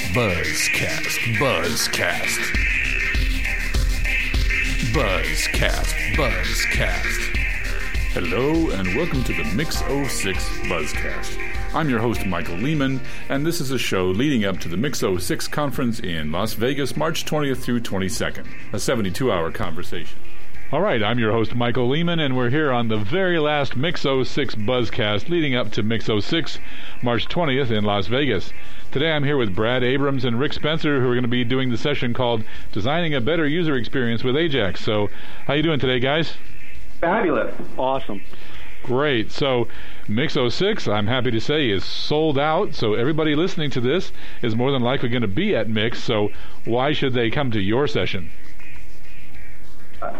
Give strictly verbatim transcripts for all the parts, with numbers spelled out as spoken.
Buzzcast, Buzzcast. Buzzcast, Buzzcast. Hello and welcome to the Mix oh six Buzzcast. I'm your host, Michael Lehman, and this is a show leading up to the Mix oh six conference in Las Vegas, March twentieth through twenty-second, a seventy-two hour conversation. All right, I'm your host, Michael Lehman, and we're here on the very last Mix oh six Buzzcast leading up to Mix oh six, March twentieth in Las Vegas. Today I'm here with Brad Abrams and Rick Spencer, who are going to be doing the session called Designing a Better User Experience with Ajax. So, how you doing today, guys? Fabulous. Awesome. Great. So, Mix oh six, I'm happy to say, is sold out. So, everybody listening to this is more than likely going to be at Mix. So, why should they come to your session? Uh,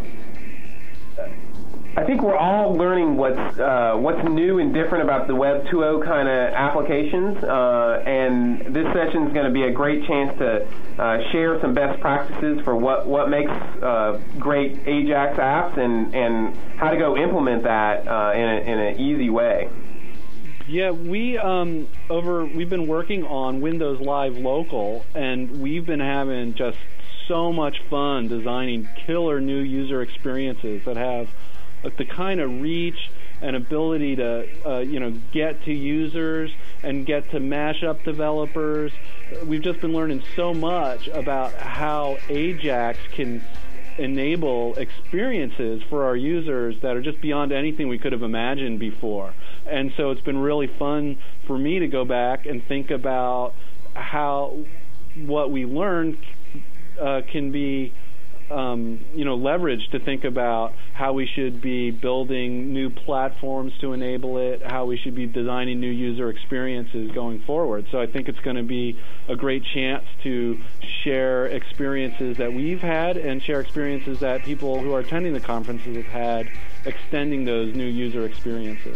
I think we're all learning what's uh, what's new and different about the Web two point oh kind of applications, uh, and this session is going to be a great chance to uh, share some best practices for what what makes uh, great Ajax apps and and how to go implement that uh, in a, in an easy way. Yeah, we um, over we've been working on Windows Live Local, and we've been having just so much fun designing killer new user experiences that have the kind of reach and ability to, uh, you know, get to users and get to mash up developers. We've just been learning so much about how Ajax can enable experiences for our users that are just beyond anything we could have imagined before. And so it's been really fun for me to go back and think about how what we learned uh, can be Um, you know, leverage to think about how we should be building new platforms to enable it, how we should be designing new user experiences going forward. So I think it's going to be a great chance to share experiences that we've had and share experiences that people who are attending the conferences have had, extending those new user experiences.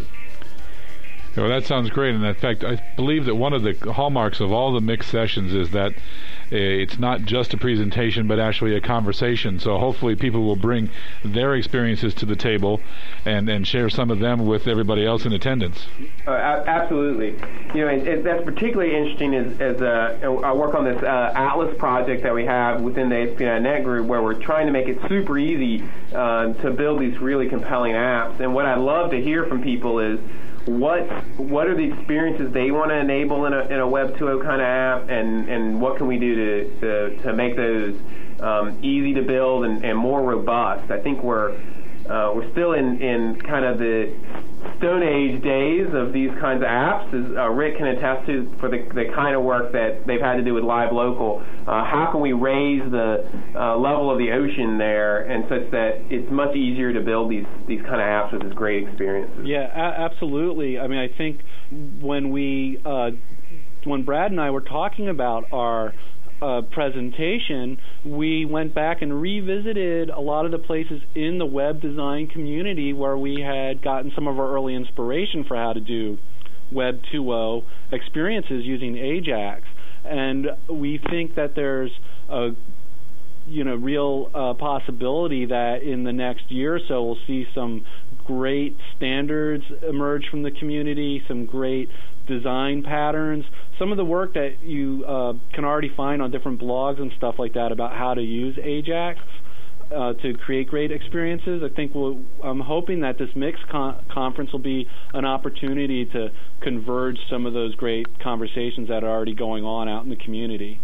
Well, that sounds great. And in fact, I believe that one of the hallmarks of all the mixed sessions is that uh, it's not just a presentation, but actually a conversation. So hopefully people will bring their experiences to the table and, and share some of them with everybody else in attendance. Uh, absolutely. You know, it, it, that's particularly interesting as, as uh, I work on this uh, Atlas project that we have within the A S P dot net group, where we're trying to make it super easy uh, to build these really compelling apps. And what I love to hear from people is, What what are the experiences they want to enable in a in a Web two point oh kind of app, and, and what can we do to to, to make those um, easy to build and, and more robust? I think we're uh, we're still in, in kind of the Stone Age days of these kinds of apps, as uh, Rick can attest to for the, the kind of work that they've had to do with Live Local. Uh, how can we raise the uh, level of the ocean there, and such that it's much easier to build these, these kind of apps with these great experiences? Yeah, a- absolutely. I mean, I think when we, uh, when Brad and I were talking about our Uh, presentation, we went back and revisited a lot of the places in the web design community where we had gotten some of our early inspiration for how to do Web two point oh experiences using Ajax. And we think that there's a you know real uh, possibility that in the next year or so we'll see some great standards emerge from the community, some great design patterns, some of the work that you uh, can already find on different blogs and stuff like that about how to use Ajax uh, to create great experiences. I think we'll, I'm hoping that this Mix con- conference will be an opportunity to converge some of those great conversations that are already going on out in the community.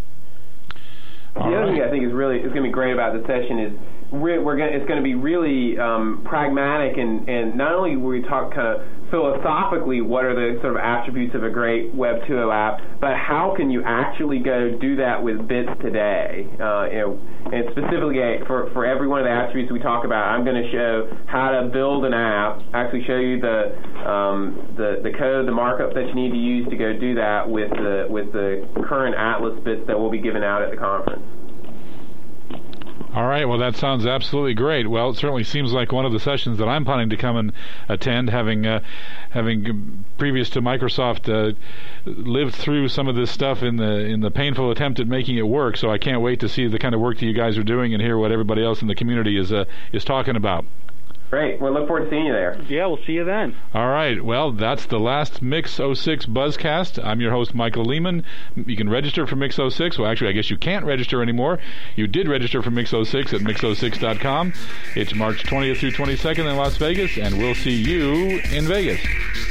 The other thing I think is really is going to be great about the session is we're, we're going it's going to be really um, pragmatic, and, and not only will we talk kind of philosophically what are the sort of attributes of a great Web two point oh app, but how can you actually go do that with bits today? Uh, you know, and specifically for, for every one of the attributes we talk about, I'm going to show how to build an app, actually show you the um, the, the code, the markup that you need to use to go do that with the with the current Atlas bits that will be given out at the conference. All right, well, that sounds absolutely great. Well, it certainly seems like one of the sessions that I'm planning to come and attend, having uh, having previous to Microsoft uh, lived through some of this stuff in the in the painful attempt at making it work. So I can't wait to see the kind of work that you guys are doing and hear what everybody else in the community is uh, is talking about. Great. We'll look forward to seeing you there. Yeah, we'll see you then. All right. Well, that's the last Mix oh six Buzzcast. I'm your host, Michael Lehman. You can register for Mix oh six. Well, actually, I guess you can't register anymore. You did register for Mix oh six at mix oh six dot com. It's March twentieth through twenty-second in Las Vegas, and we'll see you in Vegas.